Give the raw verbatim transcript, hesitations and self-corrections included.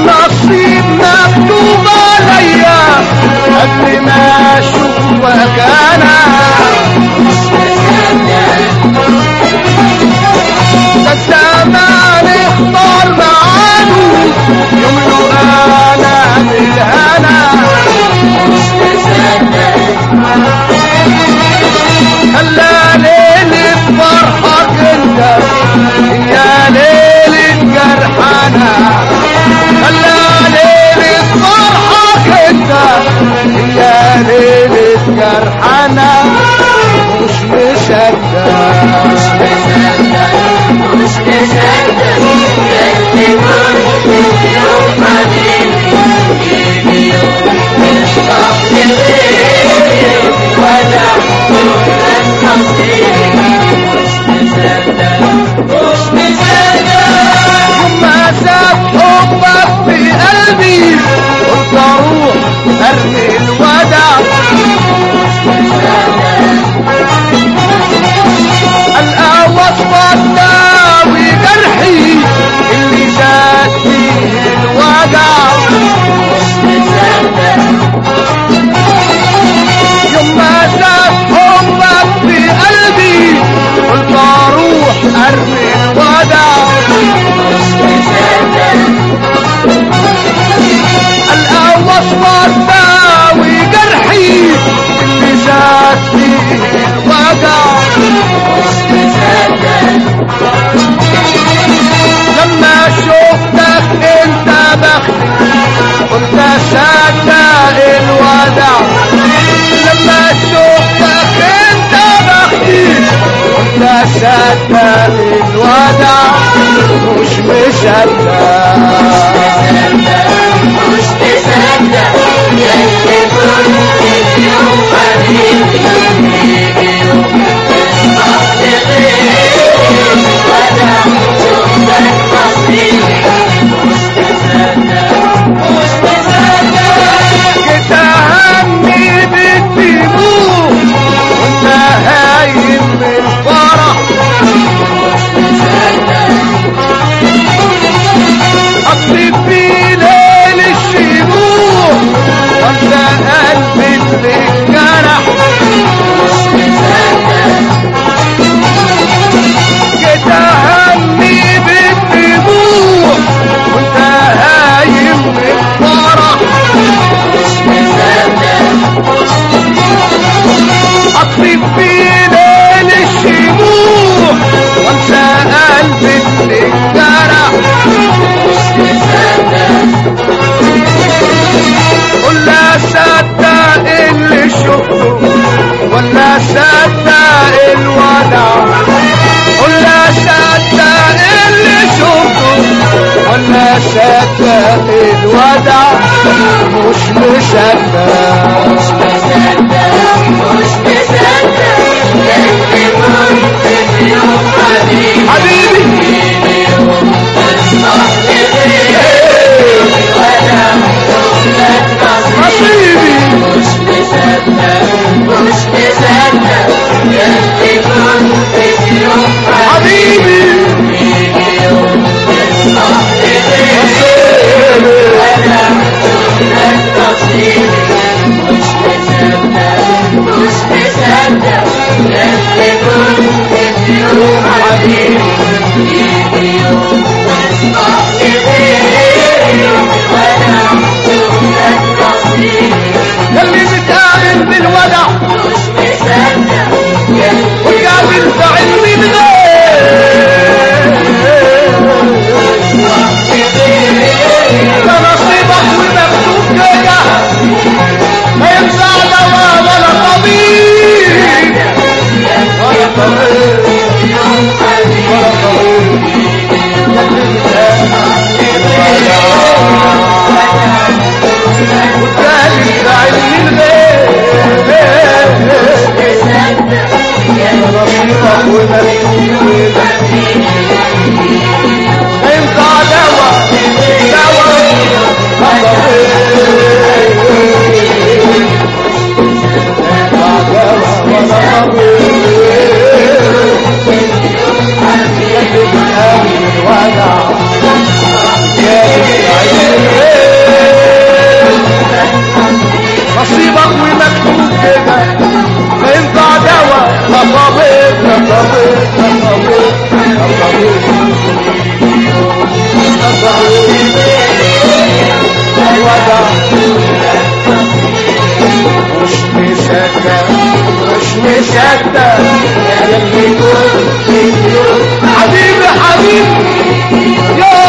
النصيب مكتوب عليا قبل ما اشوفك انا. ده الزمان اختار معاده يملو انا بالهنا. خلى ليلة فرحك انت يا ليلة جرحنا. خلى ليلة فرحك انت يا ليلة جرحنا. مش مصدق مش مصدق مش مصدق اللي كنت يوم حبيبي يجي يوم يصطف لغيري ودع كل نصيبي. مش مصدق مش مصدق وما ساب حبك في قلبي قلت اروح ارمي الودع. القى وصفك داوي جرحي اللي زاد فيه الوجع. يوم ما زاد حبك في قلبي قلت اروح ارمي الودع. القى وصفك داوي جرحي اللي زاد فيه الوجع. لما شفتك انت بختي قلت اصدق الودع. لما شفتك انت بختي قلت اصدق الودع. مش مصدق مش مصدق ياللي كنت يوم حبيبي يجي يوم يصطف لغيري ودع شفتك نصيبي. مش مصدق مش مصدق جيت اهني بالدموع وانت هايم من الفرح. مش مصدق اطلب في ليل الشموع وانت قلبي اللي اتجرح. مش مصدق جيت اهني بالدموع وانت هايم من الفرح. مش مصدق اطلب في ليل الشموع وانسى قلبي اللي اتجرح. مش مصدق قول لا صدق اللي شفته ولا صدق الودع. قول لا صدق اللي شفته ولا صدق الودع. مش مصدق مش مصدق مش مصدق اللي كنت في يوم حبيبي حبيبي يجي يوم يصطف لغيري ودع شفتك نصيبي. مش مصدق مش مصدق ياللي كنت في يوم حبيبي يجي يوم يصطف لغيري ودع شفتك نصيبي. مصدق يا اللي كنت اليوم حبيبي حبيبي يا